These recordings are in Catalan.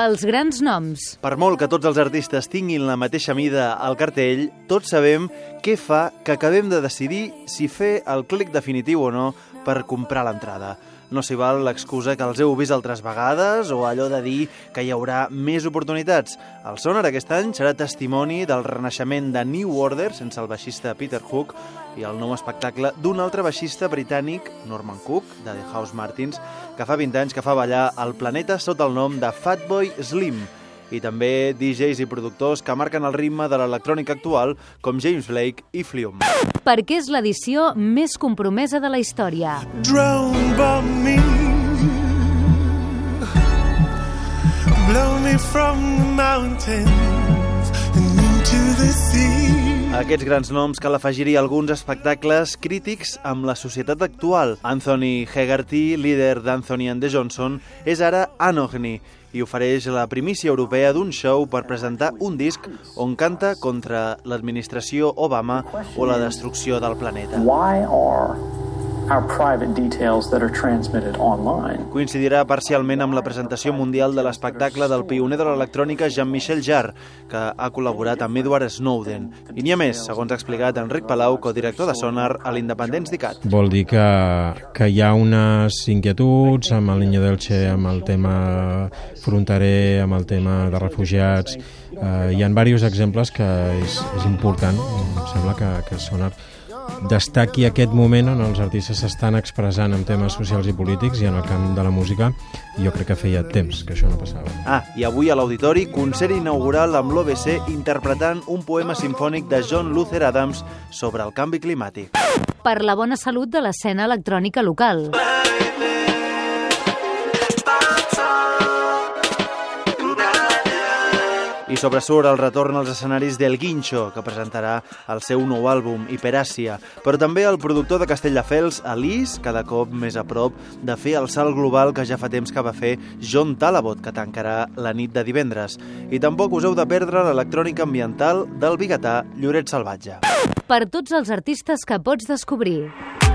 Pels grans noms. Per molt que tots els artistes tinguin la mateixa mida al cartell, tots sabem què fa que acabem de decidir si fer el clic definitiu o no per comprar l'entrada. No s'hi val l'excusa que els heu vist altres vegades o allò de dir que hi haurà més oportunitats. El Sonar aquest any serà testimoni del renaixement de New Order, sense el baixista Peter Hook, i el nou espectacle d'un altre baixista britànic, Norman Cook, de The Housemartins, que fa 20 anys que fa ballar el planeta sota el nom de Fatboy Slim, i també DJs i productors que marquen el ritme de l'electrònica actual, com James Blake i Flume. Perquè és l'edició més compromesa de la història. Drowned by me, blow me from the mountains and into the sea. A aquests grans noms cal afegir-hi alguns espectacles crítics amb la societat actual. Anthony Hegarty, líder d'Anthony and the Johnson, és ara Anogni i ofereix la primícia europea d'un show per presentar un disc on canta contra l'administració Obama o la destrucció del planeta. Why are our private details that are transmitted online? Coincidirà parcialment amb la presentació mundial de l'espectacle del pioner de l'electrònica Jean-Michel Jarre, que ha col·laborat amb Edward Snowden. I n'hi ha més, segons ha explicat Enric Palau, codirector de Sonar a l'Independents d'ICAT. Vol dir que hi ha unes inquietuds amb el Niño d'Elche, amb el tema fronterer, amb el tema de refugiats. Hi ha diversos exemples que és important. Em sembla que Sonar destaqui aquest moment on els artistes s'estan expressant en temes socials i polítics, i en el camp de la música jo crec que feia temps que això no passava. I avui a l'Auditori, concert inaugural amb l'OBC interpretant un poema simfònic de John Luther Adams sobre el canvi climàtic. Per la bona salut de l'escena electrònica local. I sobresurt el retorn als escenaris d'El Guincho, que presentarà el seu nou àlbum, Hiperàsia, però també el productor de Castelldefels, Alice, cada cop més a prop de fer el salt global que ja fa temps que va fer John Talabot, que tancarà la nit de divendres. I tampoc us heu de perdre l'electrònica ambiental del biguetà Lloret Salvatge. Per tots els artistes que pots descobrir.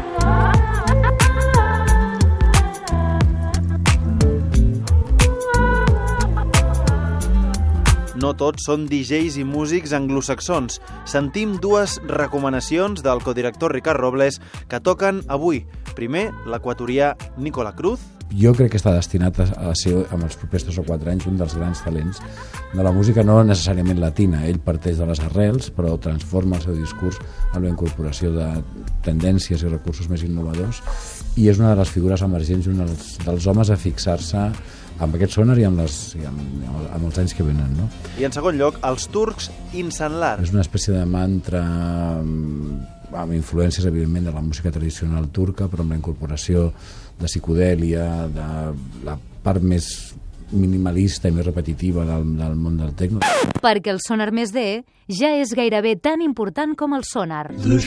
No tots són DJs i músics anglosaxons. Sentim dues recomanacions del codirector Ricard Robles que toquen avui. Primer, l'equatorià Nicola Cruz. Jo crec que està destinat a ser, amb els propers 3 o 4 anys, un dels grans talents de la música, no necessàriament latina. Ell parteix de les arrels, però transforma el seu discurs amb la incorporació de tendències i recursos més innovadors, i és una de les figures emergents i un dels homes a fixar-se amb aquest Sonar i amb els anys que venen, no? I en segon lloc, els turcs Insanlar. És una espècie de mantra amb influències, evidentment, de la música tradicional turca, però amb la incorporació de psicodèlia, de la part més minimalista i més repetitiva del món del techno. Perquè el Sonar Més D ja és gairebé tan important com el Sonar. The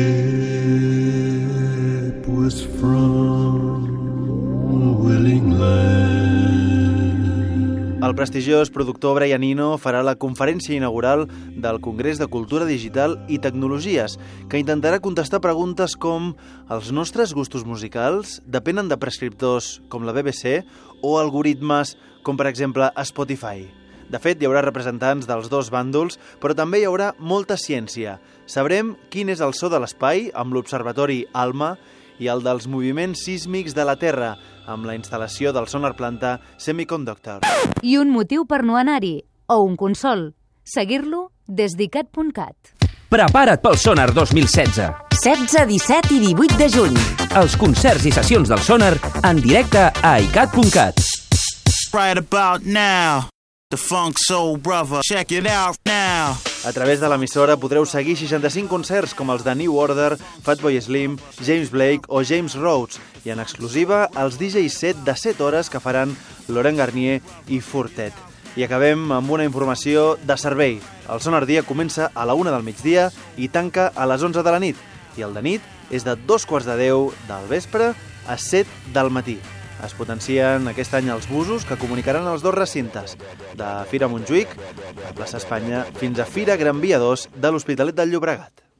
ship was from a willing land. El prestigiós productor Brian Eno farà la conferència inaugural del Congrés de Cultura Digital i Tecnologies, que intentarà contestar preguntes com: els nostres gustos musicals depenen de prescriptors com la BBC o algoritmes com, per exemple, Spotify? De fet, hi haurà representants dels dos bàndols, però també hi haurà molta ciència. Sabrem quin és el so de l'espai amb l'observatori ALMA i el dels moviments sísmics de la Terra, amb la instal·lació del Sonar Planta Semiconductor. I un motiu per no anar-hi, o un consol, seguir-lo des d'icat.cat. Prepara't pel Sonar 2016. 16, 17 i 18 de juny. Els concerts i sessions del Sonar en directe a icat.cat. Right about now, the Funk Soul Brother, check it out now. A través de l'emissora podreu seguir 65 concerts com els de New Order, Fatboy Slim, James Blake o James Rhodes, i en exclusiva els DJ set de 7 hores que faran Laurent Garnier i Furtet. I acabem amb una informació de servei. El Sonar Dia comença a la 1 del migdia i tanca a les 11 de la nit. I el de nit és de 2:15 del vespre a 7 del matí. Es potencien aquest any els busos que comunicaran els dos recintes, de Fira Montjuïc, a Plaça Espanya, fins a Fira Gran Via 2 de l'Hospitalet del Llobregat.